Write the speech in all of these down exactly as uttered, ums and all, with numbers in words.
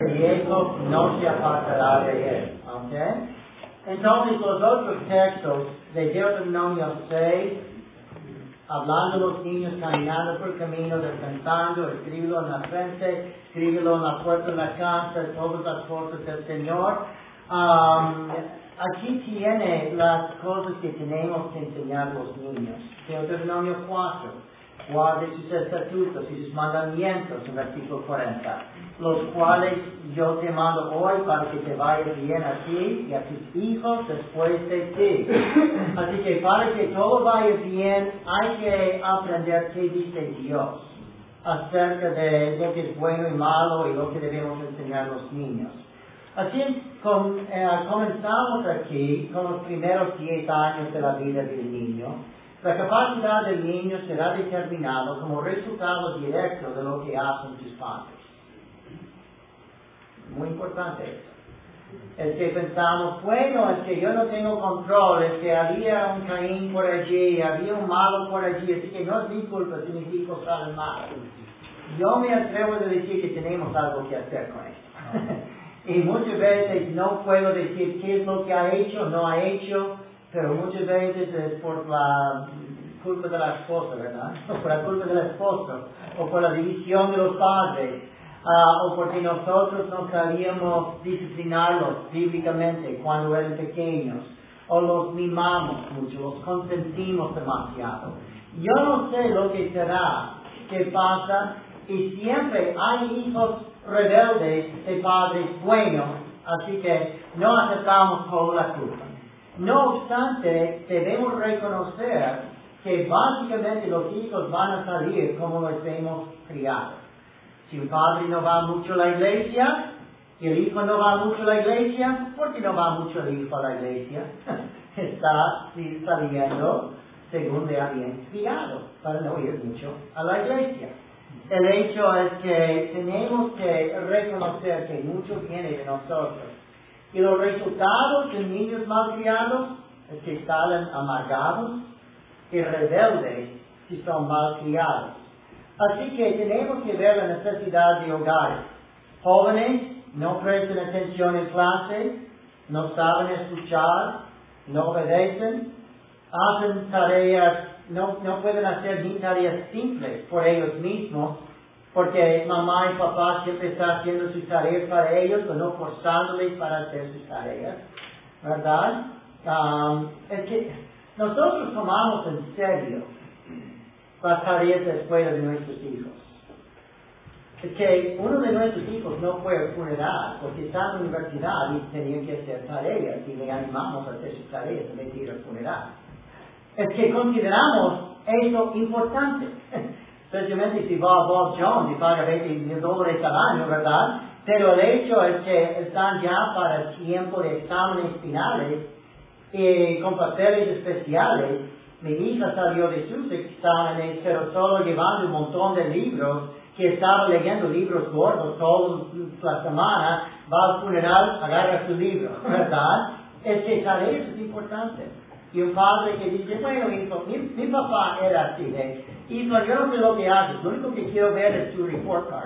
El viejo no se apartará de él. ¿Okay? Entonces los otros textos de Deuteronomio seis, hablando de los niños caminando por el camino, descansando, escríbelo en la frente, escríbelo en la puerta de la casa, todas las cosas del Señor. Um, aquí tiene las cosas que tenemos que enseñar a los niños. Deuteronomio cuatro, guarde sus estatutos y sus mandamientos, en versículo cuarenta, los cuales yo te mando hoy para que te vaya bien a ti y a tus hijos después de ti. Así que para que todo vaya bien, hay que aprender qué dice Dios acerca de lo que es bueno y malo y lo que debemos enseñar a los niños. Así com, eh, comenzamos aquí con los primeros diez años de la vida del niño. La capacidad del niño será determinado como resultado directo de lo que hacen sus padres. Muy importante eso. Es que pensamos, bueno, es que yo no tengo control, es que había un Caín por allí, había un malo por allí, así que no es mi culpa si mis hijos salen mal. Yo me atrevo a decir que tenemos algo que hacer con esto. Y muchas veces no puedo decir qué es lo que ha hecho, no ha hecho, pero muchas veces es por la culpa de la esposa, ¿verdad? O por la culpa del esposo, o por la división de los padres. Uh, o porque nosotros no sabíamos disciplinarlos bíblicamente cuando eran pequeños, o los mimamos mucho, los consentimos demasiado. Yo no sé lo que será, qué pasa, y siempre hay hijos rebeldes de padres buenos, así que no aceptamos toda la culpa. No obstante, debemos reconocer que básicamente los hijos van a salir como los hemos criado. Si un padre no va mucho a la iglesia, y el hijo no va mucho a la iglesia, ¿por qué no va mucho el hijo a la iglesia? Está saliendo según le habían criado, para no ir mucho a la iglesia. El hecho es que tenemos que reconocer que mucho viene de nosotros. Y los resultados de niños mal criados es que salen amargados y rebeldes si son mal criados. Así que tenemos que ver la necesidad de hogares. Jóvenes no prestan atención en clase, no saben escuchar, no obedecen, hacen tareas, no, no pueden hacer ni tareas simples por ellos mismos, porque mamá y papá siempre están haciendo sus tareas para ellos, o no forzándoles para hacer sus tareas, ¿verdad? Um, es que nosotros tomamos en serio las tareas de escuela de nuestros hijos. Es que uno de nuestros hijos no fue al funeral porque estaba en la universidad y tenían que hacer tareas y le animamos a hacer sus tareas en vez de ir al funeral. Es que consideramos eso importante, especialmente si va a Bob Jones y paga veinte mil dólares al año, ¿verdad? Pero el hecho es que están ya para el tiempo de exámenes finales y con papeles especiales. Mi hija salió de sus exámenes, pero solo llevando un montón de libros, que estaba leyendo libros gordos toda la semana, va al funeral, agarra su libro, ¿verdad? Es que tareas es importante. Y un padre que dice, bueno, hijo, mi, mi papá era así, ¿eh? Hijo, yo no sé lo que haces, lo único que quiero ver es tu report card.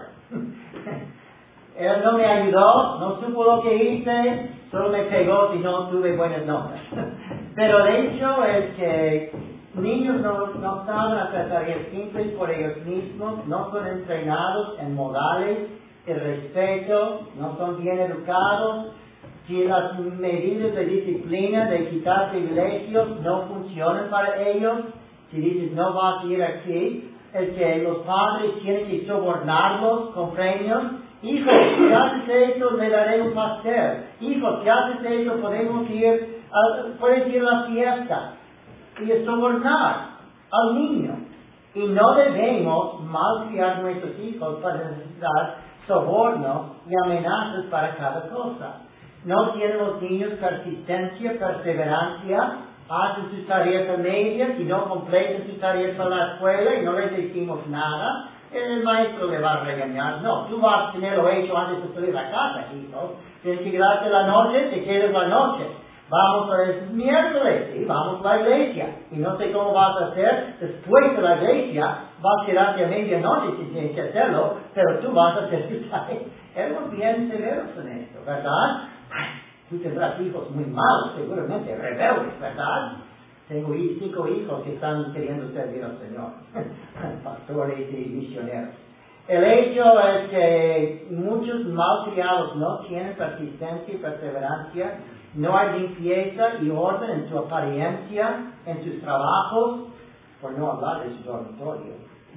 Él no me ayudó, no supo lo que hice, solo me pegó si no tuve buenas notas. Pero el hecho es que niños no, no saben hacer tareas simples por ellos mismos, no son entrenados en modales, el respeto, no son bien educados. Si las medidas de disciplina, de quitar privilegios, no funcionan para ellos, si dices no vas a ir aquí, es que los padres tienen que sobornarlos con premios. Hijo, si haces eso, le daré un pastel. Hijo, si haces eso, podemos ir a, puedes ir a la fiesta. Y sobornar al niño. Y no debemos malcriar a nuestros hijos para necesitar soborno y amenazas para cada cosa. No tienen los niños persistencia, perseverancia, hacen sus tareas a medias y no completan sus tareas para la escuela y no les decimos nada. El maestro le va a regañar. No, tú vas a tenerlo hecho antes de salir a la casa, hijo. Tienes que quedarte la noche, te quedas la noche. Vamos a el miércoles, ¿sí? Vamos a la iglesia. Y no sé cómo vas a hacer después de la iglesia. Vas a quedarte a medianoche si tienes que hacerlo, pero tú vas a hacer tu tarea. éramos bien severos en esto, ¿verdad? Ay, tú tendrás hijos muy malos, seguramente, rebeldes, ¿verdad? Tengo cinco hijos que están queriendo servir al Señor, pastores y misioneros. El hecho es que muchos malcriados no tienen persistencia y perseverancia, no hay limpieza y orden en su apariencia, en sus trabajos, por no hablar de su dormitorio.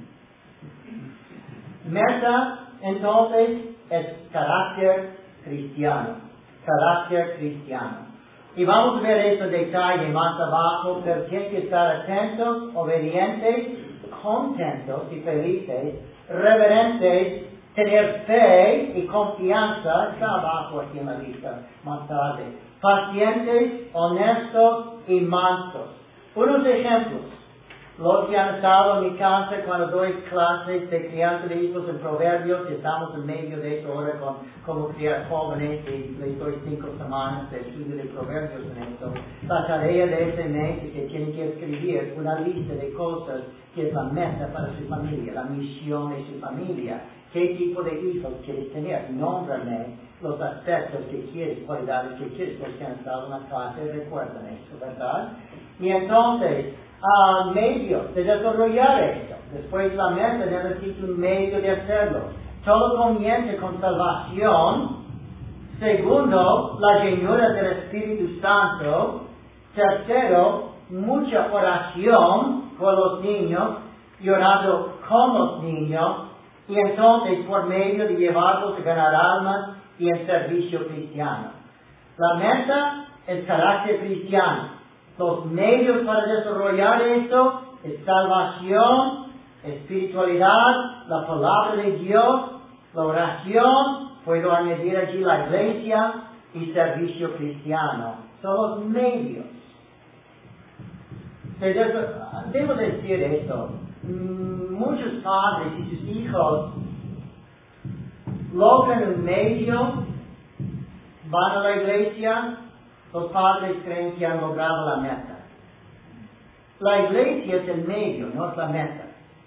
Meta, entonces, es carácter cristiano, carácter cristiano. Y vamos a ver eso en detalle más abajo, pero tienen que estar atentos, obedientes, contentos y felices, reverentes, tener fe y confianza, está abajo aquí en la lista más tarde, pacientes, honestos y mansos. Unos ejemplos, los que han estado en mi casa cuando doy clases de crianza de hijos en Proverbios, estamos en medio de eso ahora con cómo criar jóvenes y les doy cinco semanas de estudio de Proverbios en esto. La tarea de ese mes es que tienen que escribir una lista de cosas que es la meta para su familia, la misión de su familia. ¿Qué tipo de hijos quieres tener? Nómbrame los aspectos que quieres, cualidades que quieres, los que han estado en la clase recuerdan esto, ¿verdad? Y entonces, uh, medios de desarrollar esto. Después la meta necesita un medio de hacerlo. Todo comienza con salvación. Segundo, la llenura del Espíritu Santo. Tercero, mucha oración por los niños y orando con los niños. Y entonces, por medio de llevarlos a ganar almas y en servicio cristiano. La meta es carácter cristiano. Los medios para desarrollar esto es salvación, espiritualidad, la palabra de Dios, la oración, puedo añadir allí la iglesia y servicio cristiano. Son los medios. Debo decir esto. Muchos padres y sus hijos logran un medio, van a la iglesia, los padres creen que han logrado la meta. La iglesia es el medio, no es la meta.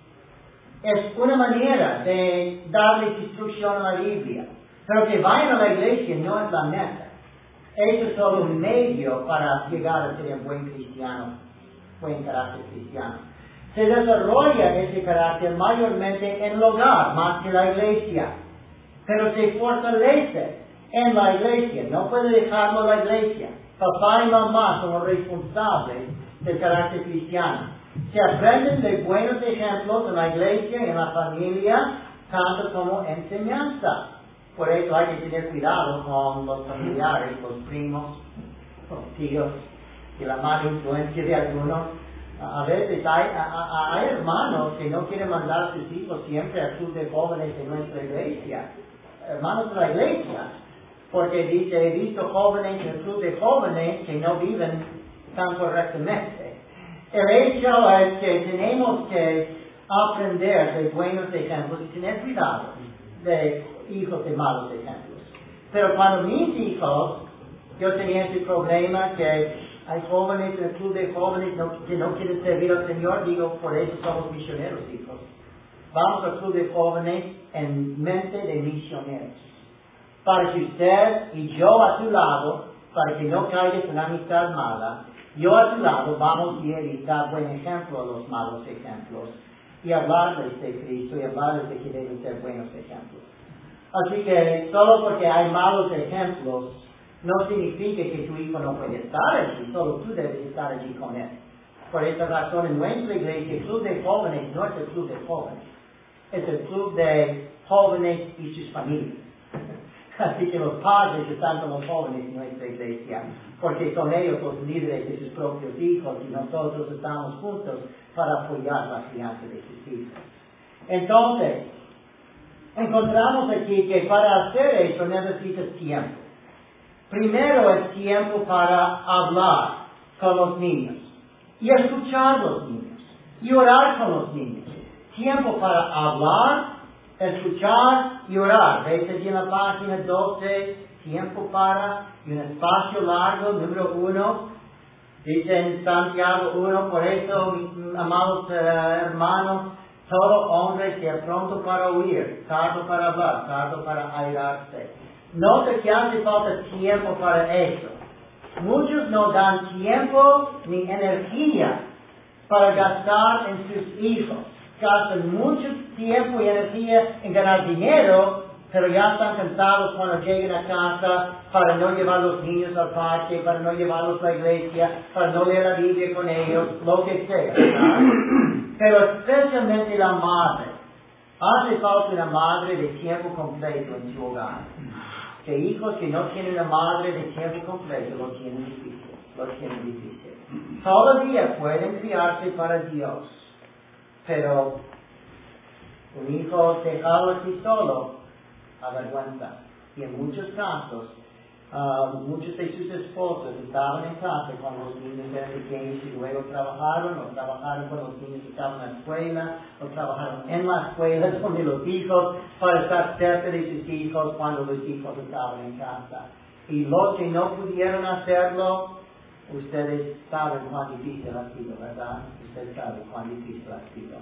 Es una manera de darles instrucción a la Biblia. Pero que vayan a la iglesia no es la meta. Eso es solo un medio para llegar a ser un buen cristiano, buen carácter cristiano. Se desarrolla ese carácter mayormente en el hogar, más que en la iglesia. Pero se fortalece en la iglesia, no puede dejarlo en la iglesia. Papá y mamá son los responsables del carácter cristiano. Se aprenden de buenos ejemplos en la iglesia y en la familia, tanto como enseñanza. Por eso hay que tener cuidado con los familiares, los primos, los tíos y la mala influencia de algunos. A veces hay, hay hermanos que no quieren mandar a sus hijos siempre al club de jóvenes de nuestra iglesia. Hermanos de la iglesia. Porque dice, he visto jóvenes en el club de jóvenes que no viven tan correctamente. El hecho es que tenemos que aprender de buenos ejemplos y tener cuidado de hijos de malos ejemplos. Pero cuando mis hijos, yo tenía ese problema que hay jóvenes en el club de jóvenes no, que no quieren servir al Señor, digo, por eso somos misioneros, hijos. Vamos al club de jóvenes en mente de misioneros. Para que usted y yo a tu lado, para que no caigas en amistad mala, yo a tu lado vamos a ir y dar buen ejemplo a los malos ejemplos y hablarles de Cristo y hablarles de que deben ser buenos ejemplos. Así que solo porque hay malos ejemplos no significa que tu hijo no puede estar allí, solo tú debes estar allí con él. Por esa razón en nuestra iglesia el club de jóvenes no es el club de jóvenes, es el club de jóvenes y sus familias. Así que los padres están con los jóvenes en nuestra iglesia, porque son ellos los líderes de sus propios hijos y nosotros estamos juntos para apoyar la crianza de sus hijos. Entonces, encontramos aquí que para hacer eso necesitas tiempo. Primero es tiempo para hablar con los niños y escuchar a los niños y orar con los niños. Tiempo para hablar, escuchar y orar. Veis aquí en la página doce, tiempo para, y un espacio largo, número uno. Dice en Santiago uno, por eso, amados eh, hermanos, Todo hombre sea pronto para oír, tardo para hablar, tardo para airarse. Nota que hace falta tiempo para eso. Muchos no dan tiempo ni energía para gastar en sus hijos. Gastan mucho tiempo y energía en ganar dinero, pero ya están cansados cuando lleguen a casa para no llevar a los niños al parque, para no llevarlos a la iglesia, para no leer la Biblia con ellos, lo que sea, ¿verdad? Pero especialmente la madre. Hace falta una madre de tiempo completo en su hogar. Que hijos que no tienen una madre de tiempo completo lo tienen difícil, lo tienen difícil. Todavía pueden criarse para Dios, pero un hijo dejado así solo avergüenza. Y en muchos casos, uh, muchos de sus esposos estaban en casa cuando los niños eran pequeños y luego trabajaron, o trabajaron cuando los niños estaban en la escuela, o trabajaron en la escuela donde los hijos, para estar cerca de sus hijos cuando los hijos estaban en casa. Y los que no pudieron hacerlo, ustedes saben cuán difícil ha sido, ¿verdad? Ustedes saben cuán difícil ha sido.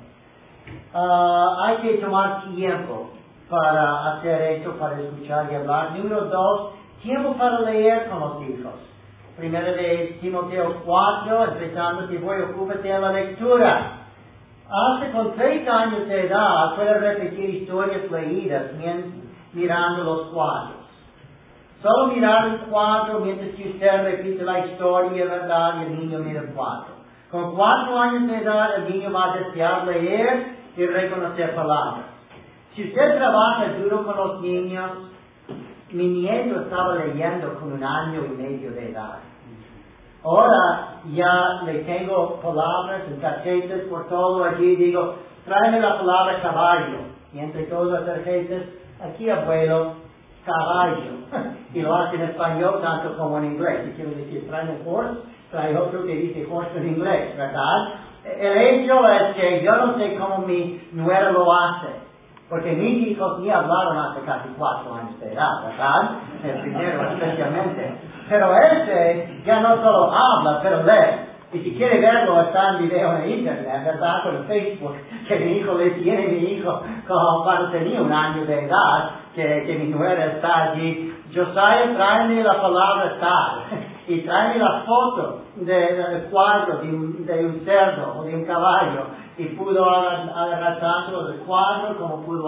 Uh, hay que tomar tiempo para hacer esto, para escuchar y hablar. Número dos, tiempo para leer con los hijos. Primero de Timoteo cuatro, empezando que voy, ocúpate en la lectura. Hasta con tres años de edad puede repetir historias leídas mirando los cuadros. Solo mirar el cuadro mientras que usted repite la historia, ¿verdad? Y el niño mira el cuadro. Con cuatro años de edad el niño va a desear leer y reconocer palabras. Si usted trabaja duro con los niños, mi nieto estaba leyendo con un año y medio de edad. Ahora ya le tengo palabras en tarjetas por todo allí. Digo, tráeme la palabra caballo. Y entre todas las tarjetas, aquí abuelo, caballo. Y lo hace en español tanto como en inglés. Si quiero decir, tráeme horse, trae otro que dice horse en inglés, ¿verdad? El hecho es que yo no sé cómo mi nuera lo hace. Porque mis hijos ni hablaron hace casi cuatro años de edad, ¿verdad? El primero especialmente. Pero ese ya no solo habla, pero lee. Y si quiere verlo, está en video en internet, ¿verdad? Por Facebook, que mi hijo le tiene mi hijo como cuando tenía un año de edad, que, que mi nuera está allí. Josiah, tráeme la palabra tal. Y tráeme la foto del de cuadro de un, de un cerdo o de un caballo. Y pudo agarrar tanto el cuadro como pudo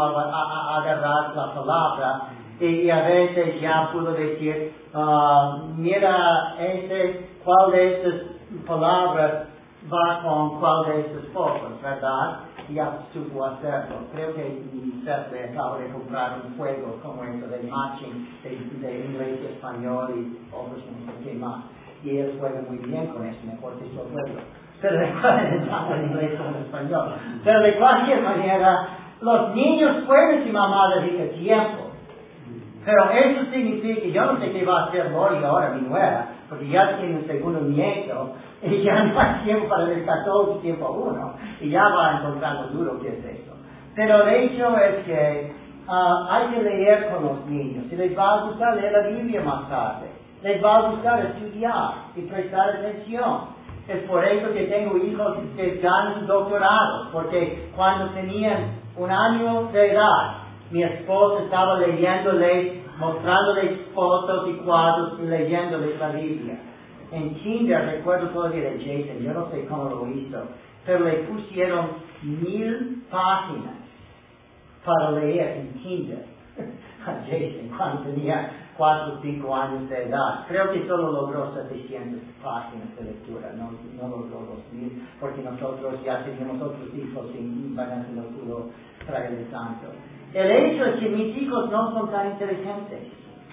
agarrar la palabra. Y, y a veces ya pudo decir, uh, mira, este, cuál de estas palabras va con cuál de estas fotos, ¿verdad? Y ya supo hacerlo. Creo que César acaba de comprar un juego como eso de matching de, de inglés y español y otros no sé qué más. Y él juega muy bien con eso, mejor que su juego. Pero recuerden, tanto en inglés como en español. Pero de cualquier manera, los niños pueden si mamá dedica tiempo. Pero eso significa, yo no sé qué va a hacer Lori ahora, mi nuera, porque ya tiene un segundo nieto, y ya no hay tiempo para dedicar todo su tiempo a uno, y ya va encontrando duro qué es eso. Pero el hecho es que uh, hay que leer con los niños, y les va a gustar leer la Biblia más tarde, les va a gustar estudiar y prestar atención. Es por eso que tengo hijos que ganan doctorados, porque cuando tenían un año de edad, mi esposa estaba leyéndole, mostrándoles fotos y cuadros y leyéndoles la Biblia. En kinder, recuerdo todavía de Jason, yo no sé cómo lo hizo, pero le pusieron mil páginas para leer en kinder a Jason cuando tenía cuatro o cinco años de edad. Creo que solo logró setecientas páginas de lectura, no, no logró dos mil, porque nosotros ya teníamos otros hijos y Vanessa no pudo traerle tanto. El hecho es que mis hijos no son tan inteligentes,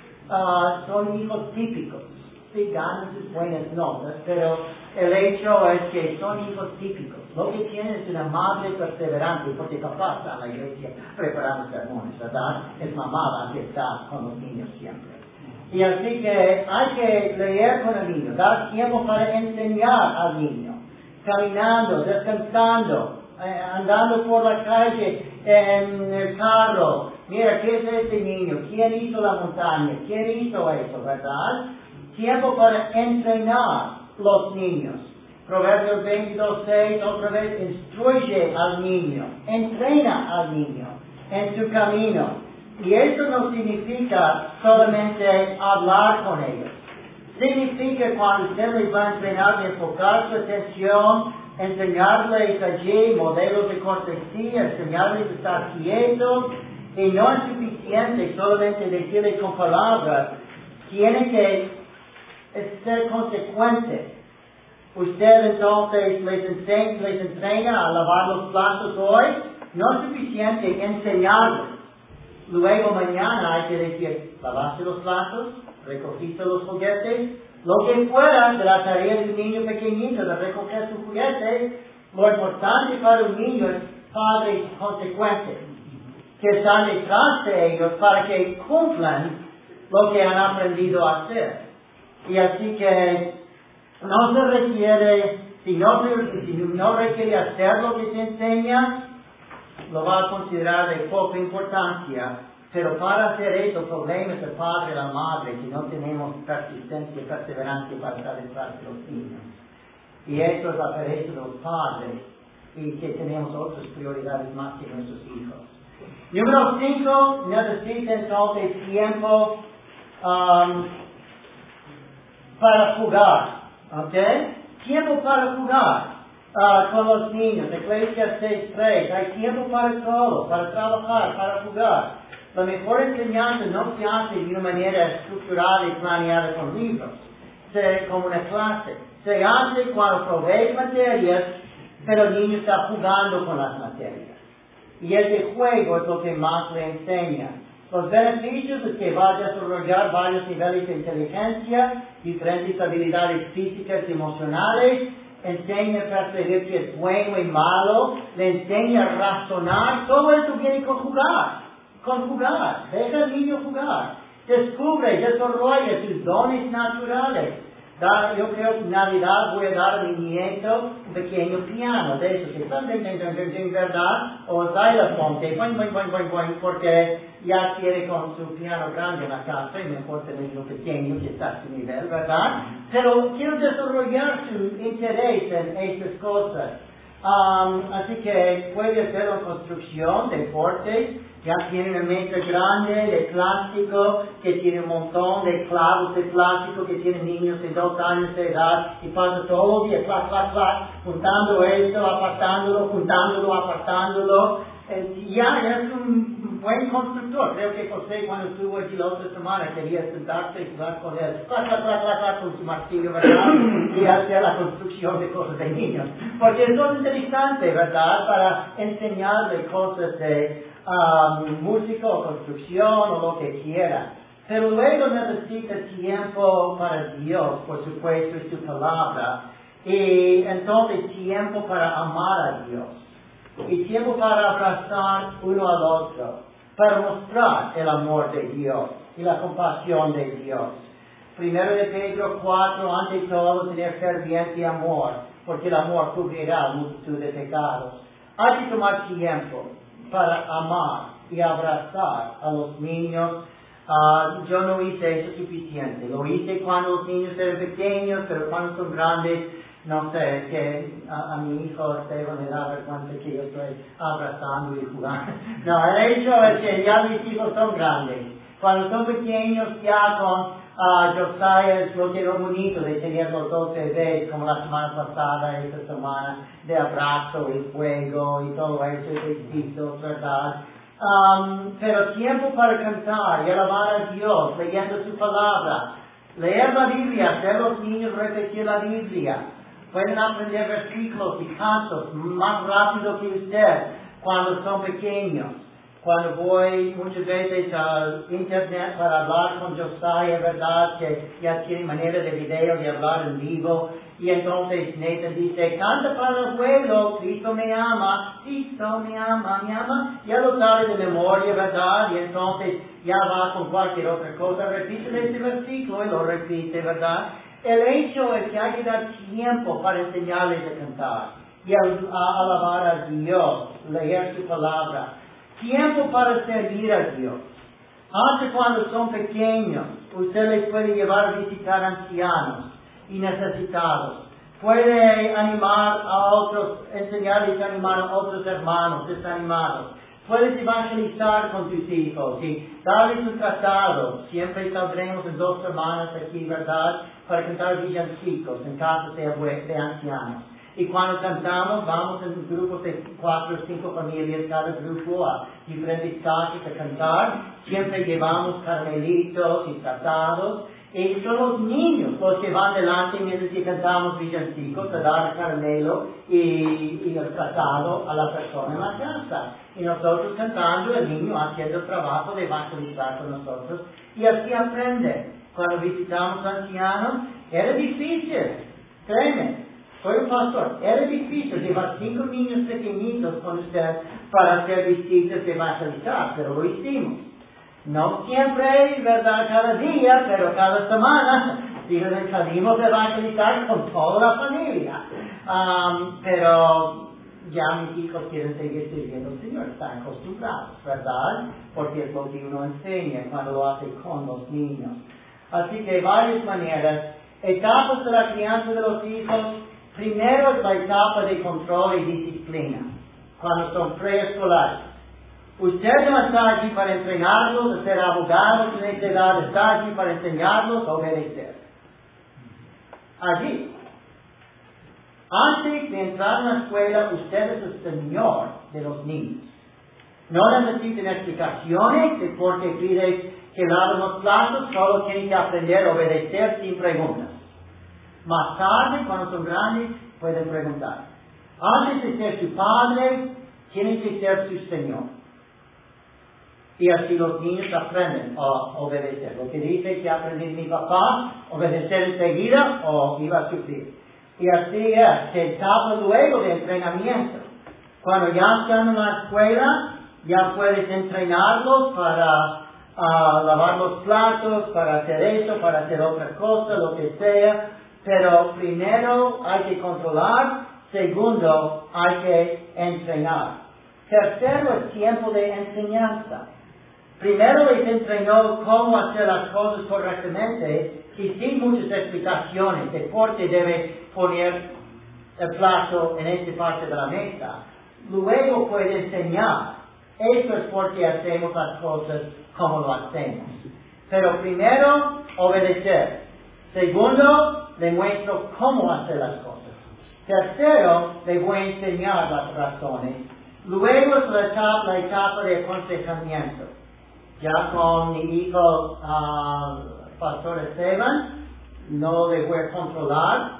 uh, son hijos típicos, sí ganan sus buenas notas, pero el hecho es que son hijos típicos. Lo que tienen es una madre perseverante, porque papá está en la iglesia preparando sermones, ¿verdad? Es mamá la que está con los niños siempre. Y así que hay que leer con el niño, dar tiempo para enseñar al niño, caminando, descansando, eh, andando por la calle, en el carro. Mira, ¿qué es este niño? ¿Quién hizo la montaña? ¿Quién hizo eso, verdad? Tiempo para entrenar los niños. Proverbios veintidós seis, otra vez, instruye al niño, entrena al niño en su camino. Y eso no significa solamente hablar con ellos. Significa cuando usted les va a entrenar, enfocar su atención, enseñarles allí modelos de cortesía, enseñarles a estar quietos. Y no es suficiente solamente decirles con palabras, tiene que ser consecuente. Usted entonces les, enseña, les entrena a lavar los platos hoy, no es suficiente enseñarles. Luego mañana hay que decir, lavaste los platos, recogiste los juguetes, lo que fuera de la tarea del niño pequeñito de recoger sus juguetes. Lo importante para un niño es padres consecuentes, que están detrás de ellos para que cumplan lo que han aprendido a hacer. Y así que no se requiere, si no, si no requiere hacer lo que se enseña, lo va a considerar de poca importancia. Pero para hacer eso, problemas del padre y la madre, si no tenemos persistencia y perseverancia para estar detrás de los niños. Y esto es la pereza de los padres, y que tenemos otras prioridades más que nuestros hijos. Número cinco, necesita entonces tiempo um, para jugar, ¿ok? Tiempo para jugar uh, con los niños. Eclesiastes seis tres, hay tiempo para todo, para trabajar, para jugar. La mejor enseñanza no se hace de una manera estructurada y planeada con libros, se, como una clase. Se hace cuando provee materias, pero el niño está jugando con las materias. Y ese juego es lo que más le enseña. Los beneficios es que va a desarrollar varios niveles de inteligencia, diferentes habilidades físicas y emocionales, enseña a percibir que es bueno y malo, le enseña a razonar. Todo eso viene con jugar. Con jugar, deja al niño jugar, descubre, desarrolla sus dones naturales. Da, yo creo que en Navidad voy a dar a mi nieto un pequeño piano, de esos que están en verdad, o xylophone, que buen, buen, buen, buen, buen, porque ya quiere con su piano grande en la casa, y mejor tener lo pequeño que está a su nivel, ¿verdad? Pero quiero desarrollar su interés en estas cosas. Um, así que puede hacer una construcción, deportes, ya tiene una mesa grande de plástico, que tiene un montón de clavos de plástico, que tienen niños de dos años de edad, y pasa todo el día, clac, clac, clac, juntando esto, apartándolo, juntándolo, apartándolo. Eh, ya, ya es un buen constructor. Creo que José, cuando estuvo aquí la otra semana, quería sentarse y jugar con él, clac, clac, clac, clac, clac, con su martillo, ¿verdad? Y hacer la construcción de cosas de niños. Porque eso es interesante, ¿verdad? Para enseñarle cosas de um, música o construcción o lo que quiera. Pero luego necesita tiempo para Dios, por supuesto, y su palabra. Y entonces tiempo para amar a Dios. Y tiempo para abrazar uno al otro, para mostrar el amor de Dios y la compasión de Dios. Primero de Pedro cuatro, ante todo tener ferviente amor, porque el amor cubrirá multitud de pecados. Hay que tomar tiempo para amar y abrazar a los niños. Uh, yo no hice eso suficiente. Lo hice cuando los niños eran pequeños, pero cuando son grandes, no sé, que a, a mi hijo Esteban le da vergüenza que yo estoy abrazando y jugando. No, el hecho es que ya mis hijos son grandes. Cuando son pequeños, ya con uh, Josiah es lo que era bonito de tener los dos bebés, como la semana pasada, esta semana, de abrazo y juego y todo eso, de besitos, ¿verdad? Um, pero tiempo para cantar y alabar a Dios, leyendo su palabra, leer la Biblia, hacer los niños repetir la Biblia. Pueden aprender versículos y cantos más rápido que usted cuando son pequeños. Cuando voy muchas veces al internet para hablar con Josiah, ¿verdad? Que ya tiene manera de video, de hablar en vivo. Y entonces Nathan dice, canta para el pueblo, Cristo me ama, Cristo me ama, me ama. Ya lo sabe de memoria, ¿verdad? Y entonces ya va con cualquier otra cosa, repite este versículo y lo repite, ¿verdad? El hecho es que hay que dar tiempo para enseñarles a cantar y a, a alabar a Dios, leer su palabra. Tiempo para servir a Dios. Hasta cuando son pequeños, usted les puede llevar a visitar ancianos y necesitados. Puede animar a otros, enseñarles a animar a otros hermanos desanimados. Puedes evangelizar con tus hijos y darles un tratado. Siempre saldremos en dos semanas aquí, ¿verdad? Para cantar villancicos en casas de, de ancianos. Y cuando cantamos, vamos en grupos de cuatro o cinco familias, cada grupo a diferentes casas a cantar. Siempre llevamos caramelitos y tratados. Y son los niños los que van delante mientras que cantamos villancicos, a dar el caramelo y, y el tratado a la persona en la casa. Y nosotros cantando, el niño haciendo el trabajo de evangelizar con nosotros. Y así aprende. Cuando visitamos ancianos, era difícil, créeme. Soy un pastor, era difícil llevar cinco niños pequeñitos con usted para hacer visitas de evangelizar, pero lo hicimos. No siempre, ¿verdad? Cada día, pero cada semana. Y salimos a evangelizar con toda la familia. Um, pero ya mis hijos quieren seguir sirviendo al Señor, están acostumbrados, ¿verdad? Porque es lo que uno enseña cuando lo hace con los niños. Así que varias maneras. Etapas de la crianza de los hijos. Primero es la etapa de control y disciplina, cuando son preescolares. Usted no está aquí para entrenarlos a ser abogados en esta edad, está aquí para enseñarlos a obedecer. Allí. Antes de entrar a la escuela, usted es el señor de los niños. No necesitan explicaciones de por qué pide que laven los platos, solo tienen que aprender a obedecer sin preguntas. Más tarde, cuando son grandes, pueden preguntar. Antes de ser su padre, tienen que ser su señor. Y así los niños aprenden a obedecer. Lo que dice que aprendí mi papá, obedecer enseguida o iba a sufrir. Y así es, se etapa luego de entrenamiento. Cuando ya están en la escuela, ya puedes entrenarlos para uh, lavar los platos, para hacer eso, para hacer otra cosa, lo que sea. Pero primero hay que controlar, segundo hay que entrenar. Tercero es tiempo de enseñanza. Primero les entrenó cómo hacer las cosas correctamente y sin muchas explicaciones de por qué debe poner el plato en esta parte de la mesa. Luego puede enseñar. Eso es porque hacemos las cosas como lo hacemos. Pero primero, obedecer. Segundo, le muestro cómo hacer las cosas. Tercero, le voy a enseñar las razones. Luego es la etapa, la etapa de aconsejamiento. Ya con mi hijo, uh, Pastor Esteban, no le voy a controlar,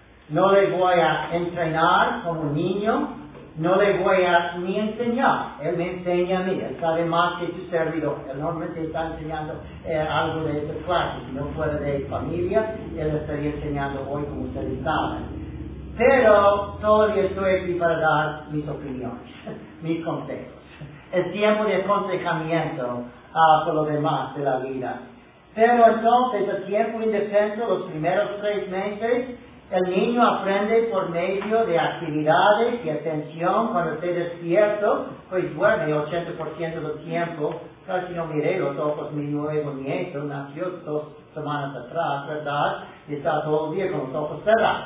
no le voy a entrenar como niño, no le voy a ni enseñar. Él me enseña a mí, él sabe más que su servidor. Él normalmente está enseñando eh, algo de esta clase. Si no fuera de familia, él estaría enseñando hoy como ustedes saben. Pero todavía estoy aquí para dar mis opiniones, mis consejos. Es tiempo de aconsejamiento uh, por lo demás de la vida. Pero entonces, el tiempo indefenso, los primeros tres meses, el niño aprende por medio de actividades y atención. Cuando esté despierto, pues duerme ochenta por ciento del tiempo. Casi no miré los ojos de mi nuevo nieto, nació dos semanas atrás, ¿verdad? Y está todo el día con los ojos cerrados.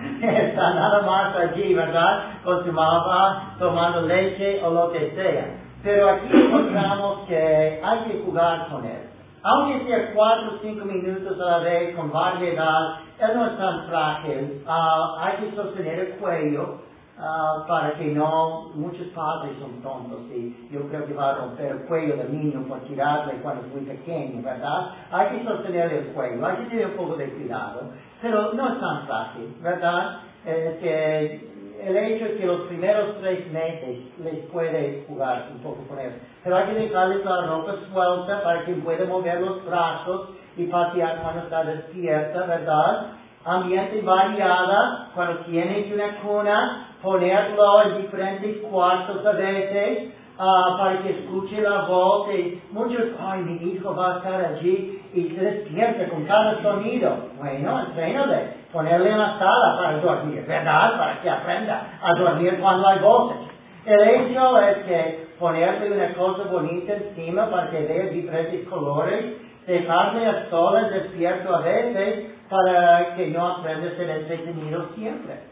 Está nada más allí, ¿verdad? Con su mamá tomando leche o lo que sea. Pero aquí encontramos que hay que jugar con él. Aunque sea cuatro o cinco minutos a la vez con variedad, él no es tan frágil. Uh, hay que sostener el cuello uh, para que no... Muchos padres son tontos y yo creo que va a romper el cuello del niño por tirarle cuando es muy pequeño, ¿verdad? Hay que sostener el cuello, hay que tener un poco de cuidado, pero no es tan fácil, ¿verdad? Es que el hecho es que los primeros tres meses les puede jugar un poco con él. Pero hay que dejarles la ropa suelta para que pueda mover los brazos y pasear cuando está despierta, ¿verdad? Ambiente variada, cuando tienes una cuna, ponerlo en diferentes cuartos a veces, uh, para que escuche la voz. Y muchos, ay, mi hijo va a estar allí y se despierta con cada sonido. Bueno, entrénale. Ponerle en la sala para dormir, ¿verdad? Para que aprenda a dormir cuando hay voces. El hecho es que ponerle una cosa bonita encima para que vea diferentes colores, dejarme a solas despierto a veces para que no aprenda a ser entretenido siempre.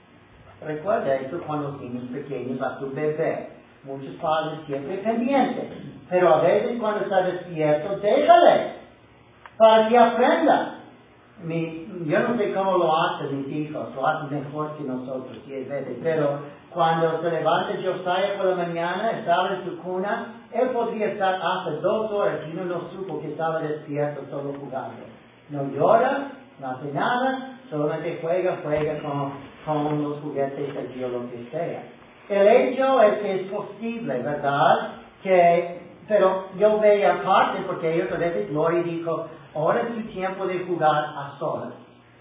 Recuerda esto con los niños pequeños, a tu bebé. Muchos padres siempre pendientes, pero a veces cuando está despierto, déjale para que aprenda. Mi, yo no sé cómo lo hacen mis hijos, lo hacen mejor que nosotros, diez veces, pero cuando se levanta Josiah por la mañana, estaba en su cuna, él podría estar hasta dos horas y uno no supo que estaba despierto solo jugando. No llora, no hace nada, solamente juega, juega con, con los juguetes o lo que sea. El hecho es que es posible, ¿verdad? Que, pero yo veía aparte, porque ellos a veces Gloria dijo, ahora es tu tiempo de jugar a solas.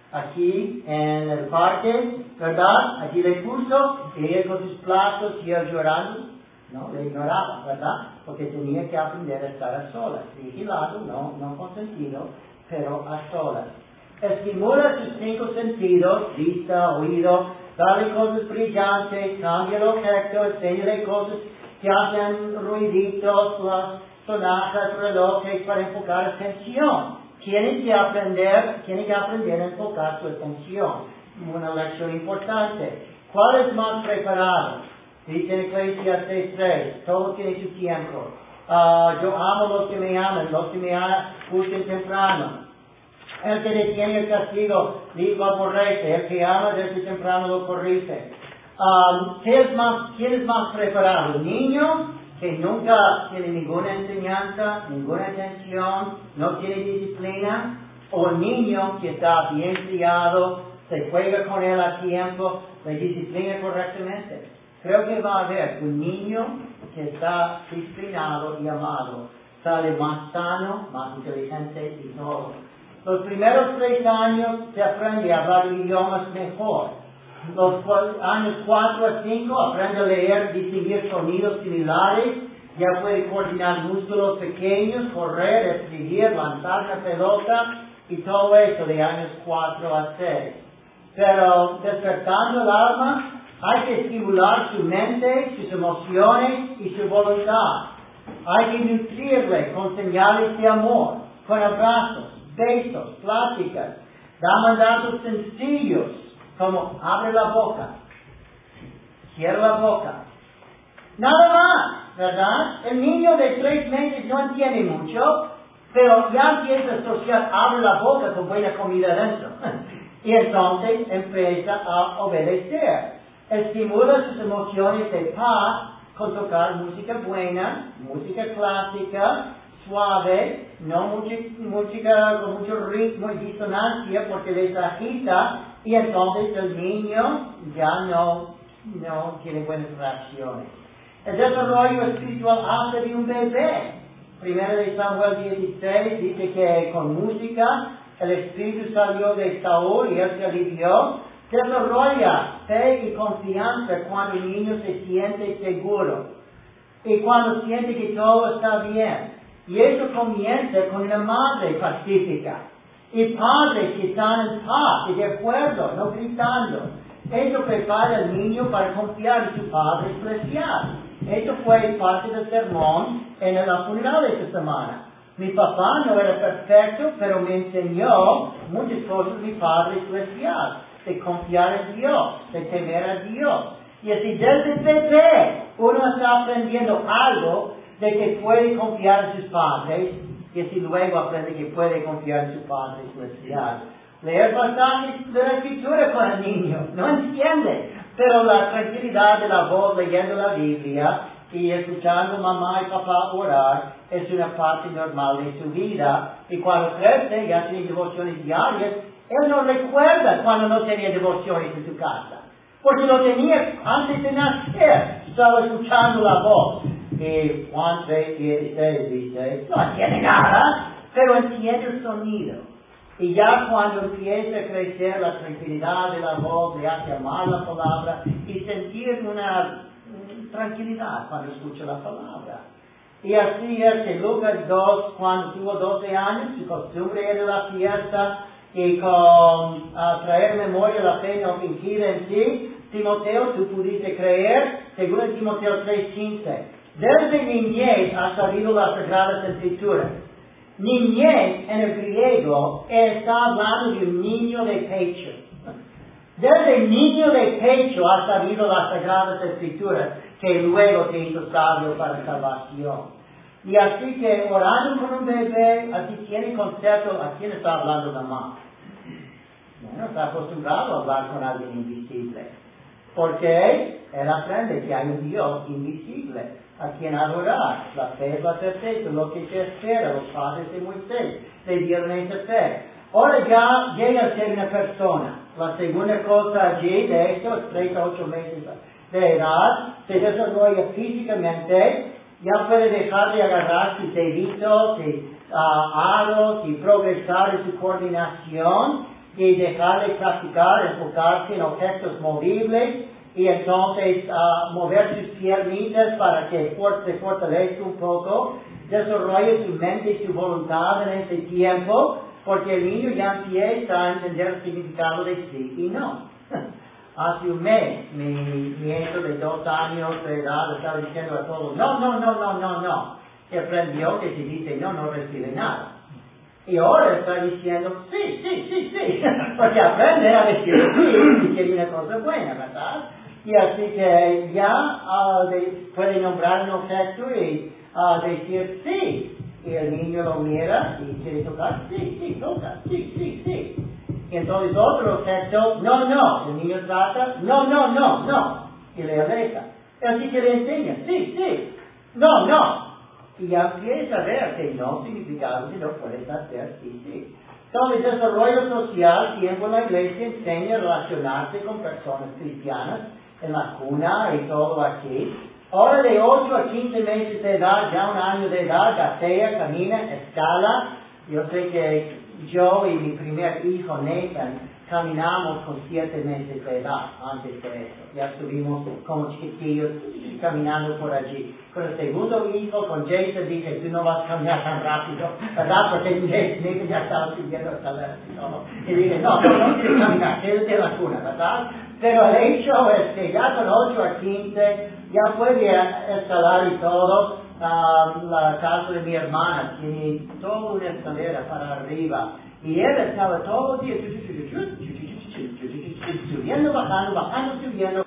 Aquí en el parque, ¿verdad? Aquí le puso, y ella con sus platos y él llorando, no, le ignoraba, ¿verdad? Porque tenía que aprender a estar a solas, vigilado, no, no consentido, pero a solas. Estimula sus cinco sentidos, vista, oído, dale cosas brillantes, cambia el objeto, enséñale cosas que hacen ruiditos, las sonajas, relojes, para enfocar atención. Tienen que aprender, tienen que aprender a enfocar su atención. Una lección importante. ¿Cuál es más preparado? Dice en Eclesiastes tres, todo tiene su tiempo. Uh, yo amo a los que me aman, los que me aman, busquen temprano. El que detiene el castigo, digo aborrece, el que ama desde temprano lo corrige. Um, ¿qué es más, ¿Quién es más preparado? ¿El niño que nunca tiene ninguna enseñanza, ninguna atención, no tiene disciplina? ¿O el niño que está bien criado, se juega con él a tiempo, le disciplina correctamente? Creo que va a haber un niño que está disciplinado y amado, sale más sano, más inteligente y todo. Los primeros tres años se aprende a hablar idiomas mejor. Los años cuatro a cinco aprende a leer, distinguir sonidos similares, ya puede coordinar músculos pequeños, correr, escribir, lanzar la pelota y todo eso de años cuatro a seis. Pero despertando el alma, hay que estimular su mente, sus emociones y su voluntad. Hay que nutrirle con señales de amor, con abrazos, besos, pláticas, da mandatos sencillos, como abre la boca, cierra la boca. Nada más, ¿verdad? El niño de tres meses no entiende mucho, pero ya empieza a asociar, abre la boca con buena comida dentro. Y entonces empieza a obedecer. Estimula sus emociones de paz con tocar música buena, música clásica, suave, no mucha, música con mucho ritmo y disonancia porque les agita y entonces el niño ya no, no tiene buenas reacciones. El desarrollo espiritual hace de un bebé. Primero de Samuel dieciséis dice que con música el espíritu salió de Saúl y él se alivió. Desarrolla fe y confianza cuando el niño se siente seguro y cuando siente que todo está bien. Y eso comienza con una madre pacífica y padres que están en paz y de acuerdo, no gritando. Eso prepara al niño para confiar en su Padre Celestial. Eso fue parte del sermón en la funeral de esta semana. Mi papá no era perfecto, pero me enseñó muchas cosas mi Padre Celestial, de confiar en Dios, de temer a Dios. Y así desde bebé uno está aprendiendo algo de que puede confiar en sus padres, y así luego aprende que puede confiar en su Padre Celestial. Leer pasajes de la Escritura con el niño, no entiende, pero la tranquilidad de la voz leyendo la Biblia y escuchando mamá y papá orar es una parte normal de su vida. Y cuando crece, ya tiene devociones diarias, él no recuerda cuando no tenía devociones en su casa, porque lo tenía antes de nacer, estaba escuchando la voz. Y Juan tres dieciséis dice, no entiende nada, pero entiende el sonido. Y ya cuando empieza a crecer la tranquilidad de la voz, le hace amar la palabra y sentir una tranquilidad cuando escucha la palabra. Y así es que Lucas dos, cuando tuvo doce años, su costumbre era la fiesta y con uh, traer memoria la fe no fingida en ti. Timoteo, tú pudiste creer, según Timoteo tres quince. Desde niñez ha sabido las Sagradas Escrituras. Niñez en el griego está hablando de un niño de pecho. Desde niño de pecho ha sabido las Sagradas Escrituras que luego te hizo sabio para salvación. Y así que orando con un bebé, así tiene concepto, ¿a quién está hablando mamá? Bueno, está acostumbrado a hablar con alguien invisible. Porque él aprende que hay un Dios invisible a quien adorar. La fe es la certeza, lo que se espera. Los padres de Moisés le dieron esa fe. Ahora ya llega a ser una persona. La segunda cosa allí de esto es tres a ocho meses de edad, se desarrolla físicamente, ya puede dejar de agarrar sus deditos y uh, aros y progresar en su coordinación y dejar de practicar, enfocarse en objetos movibles y entonces uh, mover sus piernitas para que se fortalezca un poco, desarrolle su mente y su voluntad en ese tiempo, porque el niño ya empieza a entender el significado de sí y no. Hace un mes, mi nieto de dos años de edad estaba diciendo a todos, no, no, no, no, no, no. Y aprendió que si dice no, no recibe nada. Y ahora está diciendo, sí, sí, sí, sí. Porque aprende a decir sí y quiere una cosa buena, ¿verdad? Y así que ya uh, de, puede nombrar un objeto y uh, decir sí. Y el niño lo mira y quiere tocar, sí, sí, toca, sí, sí, sí. Y entonces otro objeto, no, no. El niño trata, no, no, no, no. Y le aleja. Así que le enseña, sí, sí, no, no. Y ya empieza a ver que no significa que no puedes hacer, sí, sí. Entonces, desarrollo social, tiempo en la iglesia enseña a relacionarse con personas cristianas en la cuna y todo aquí. Ahora de ocho a quince meses de edad, ya un año de edad, gatea, camina, escala. Yo sé que yo y mi primer hijo, Nathan, caminamos con siete meses de edad antes de eso. Ya estuvimos como chiquitillos caminando por allí. Con el segundo hijo, con Jason, dije, tú no vas a caminar tan rápido, ¿verdad? Porque Nathan ya estaba subiendo hasta la... Y dije, no, no, no quieres caminar, quédate en la cuna, ¿verdad? Pero el hecho es que ya con ocho a quince, ya puede escalar y todo. Uh, la casa de mi hermana tiene toda una escalera para arriba. Y él estaba todo el día subiendo, bajando, bajando, subiendo.